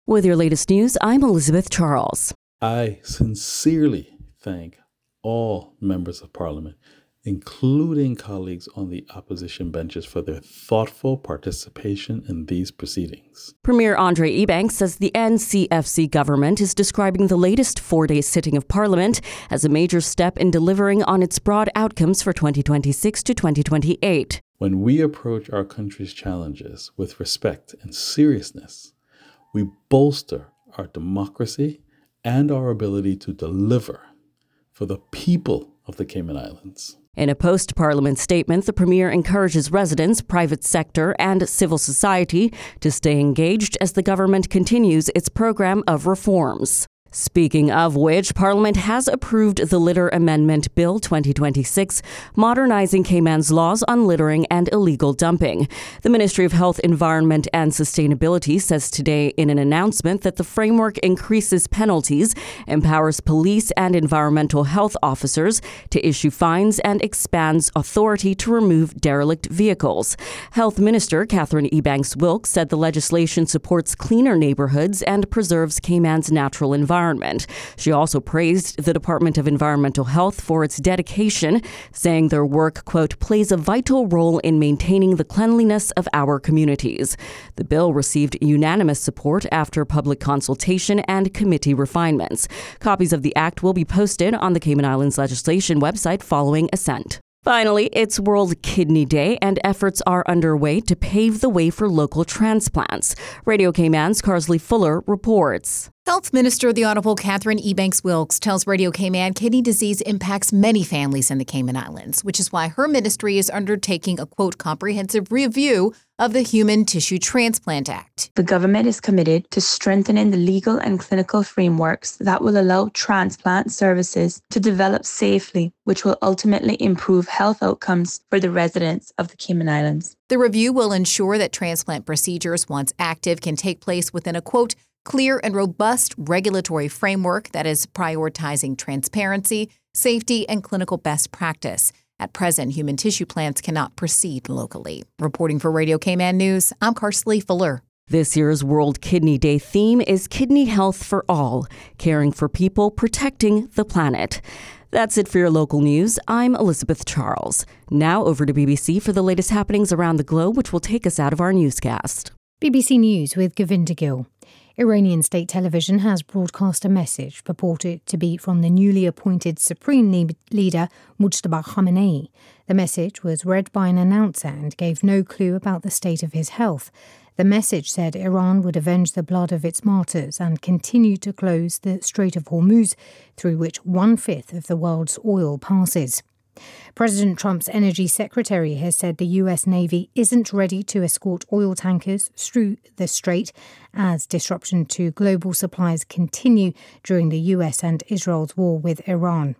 With your latest news, I'm Elizabeth Charles. I sincerely thank all members of Parliament, including colleagues on the opposition benches, for their thoughtful participation in these proceedings. Premier Andre Ebanks says the NCFC government is describing the latest 4-day sitting of Parliament as a major step in delivering on its broad outcomes for 2026 to 2028. When we approach our country's challenges with respect and seriousness, we bolster our democracy and our ability to deliver for the people of the Cayman Islands. In a post-Parliament statement, the Premier encourages residents, private sector and civil society to stay engaged as the government continues its program of reforms. Speaking of which, Parliament has approved the Litter Amendment Bill 2026, modernizing Cayman's laws on littering and illegal dumping. The Ministry of Health, Environment and Sustainability says today in an announcement that the framework increases penalties, empowers police and environmental health officers to issue fines, and expands authority to remove derelict vehicles. Health Minister Catherine Ebanks-Wilkes said the legislation supports cleaner neighborhoods and preserves Cayman's natural environment. She also praised the Department of Environmental Health for its dedication, saying their work, quote, plays a vital role in maintaining the cleanliness of our communities. The bill received unanimous support after public consultation and committee refinements. Copies of the act will be posted on the Cayman Islands legislation website following assent. Finally, it's World Kidney Day, and efforts are underway to pave the way for local transplants. Radio Cayman's Carsley Fuller reports. Health Minister the Honorable Catherine Ebanks-Wilkes tells Radio Cayman kidney disease impacts many families in the Cayman Islands, which is why her ministry is undertaking a, quote, comprehensive review of the Human Tissue Transplant Act. The government is committed to strengthening the legal and clinical frameworks that will allow transplant services to develop safely, which will ultimately improve health outcomes for the residents of the Cayman Islands. The review will ensure that transplant procedures, once active, can take place within a, quote, clear and robust regulatory framework that is prioritizing transparency, safety, and clinical best practice. At present, human tissue plants cannot proceed locally. Reporting for Radio Cayman News, I'm Carsley Fuller. This year's World Kidney Day theme is Kidney Health for All, caring for people, protecting the planet. That's it for your local news. I'm Elizabeth Charles. Now over to BBC for the latest happenings around the globe, which will take us out of our newscast. BBC News with Govinda Gill. Iranian state television has broadcast a message purported to be from the newly appointed Supreme Leader Mujtaba Khamenei. The message was read by an announcer and gave no clue about the state of his health. The message said Iran would avenge the blood of its martyrs and continue to close the Strait of Hormuz, through which 1/5 of the world's oil passes. President Trump's energy secretary has said the U.S. Navy isn't ready to escort oil tankers through the strait as disruption to global supplies continue during the U.S. and Israel's war with Iran.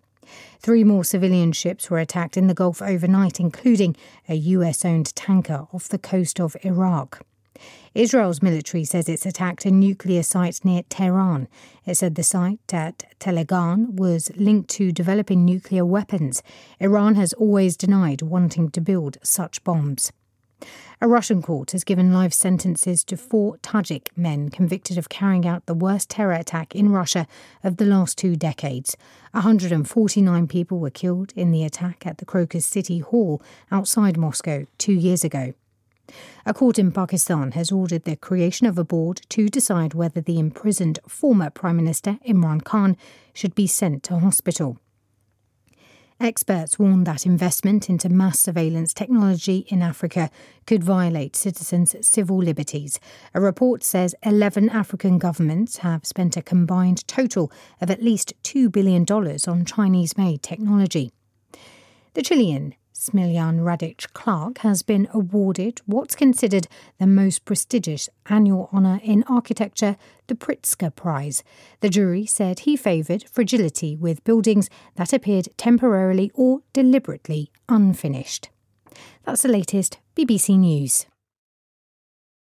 3 more civilian ships were attacked in the Gulf overnight, including a U.S.-owned tanker off the coast of Iraq. Israel's military says it's attacked a nuclear site near Tehran. It said the site at Telegan was linked to developing nuclear weapons. Iran has always denied wanting to build such bombs. A Russian court has given life sentences to 4 Tajik men convicted of carrying out the worst terror attack in Russia of the last 2 decades. 149 people were killed in the attack at the Crocus City Hall outside Moscow 2 years ago. A court in Pakistan has ordered the creation of a board to decide whether the imprisoned former Prime Minister Imran Khan should be sent to hospital. Experts warn that investment into mass surveillance technology in Africa could violate citizens' civil liberties. A report says 11 African governments have spent a combined total of at least $2 billion on Chinese-made technology. The Chilean Smiljan Radic Clark has been awarded what's considered the most prestigious annual honour in architecture, the Pritzker Prize. The jury said he favoured fragility with buildings that appeared temporarily or deliberately unfinished. That's the latest BBC News.